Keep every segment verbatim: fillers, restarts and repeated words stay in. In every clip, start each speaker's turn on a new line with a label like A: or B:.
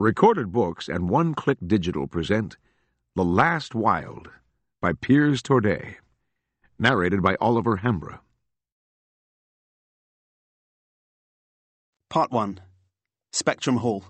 A: Recorded Books and One Click Digital present The Last Wild by Piers Torday. Narrated by Oliver Hambra.
B: Part one. Spectrum Hall.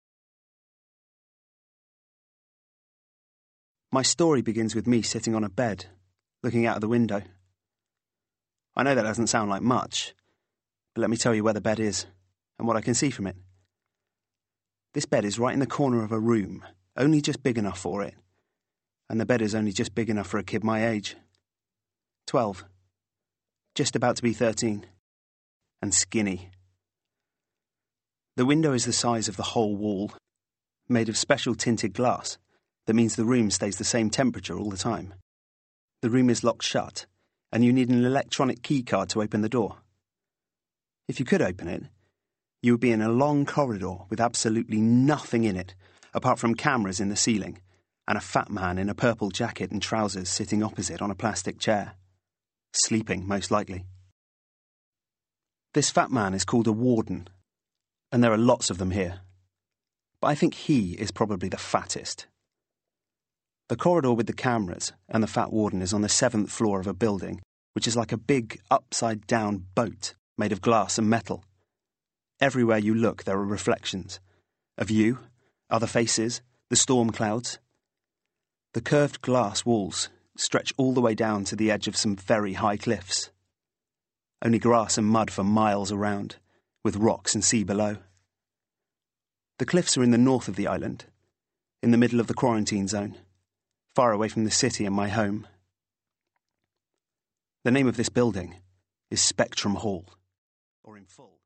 B: My story begins with me sitting on a bed, looking out of the window. I know that doesn't sound like much, but let me tell you where the bed is and what I can see from it. This bed is right in the corner of a room, only just big enough for it, and the bed is only just big enough for a kid my age. Twelve. Just about to be thirteen. And skinny. The window is the size of the whole wall, made of special tinted glass that means the room stays the same temperature all the time. The room is locked shut, and you need an electronic keycard to open the door. If you could open it, you would be in a long corridor with absolutely nothing in it, apart from cameras in the ceiling and a fat man in a purple jacket and trousers sitting opposite on a plastic chair. Sleeping, most likely. This fat man is called a warden, and there are lots of them here. But I think he is probably the fattest. The corridor with the cameras and the fat warden is on the seventh floor of a building, which is like a big, upside-down boat made of glass and metal. Everywhere you look, there are reflections. Of you, other faces, the storm clouds. The curved glass walls stretch all the way down to the edge of some very high cliffs. Only grass and mud for miles around, with rocks and sea below. The cliffs are in the north of the island, in the middle of the quarantine zone, far away from the city and my home. The name of this building is Spectrum Hall, or in full.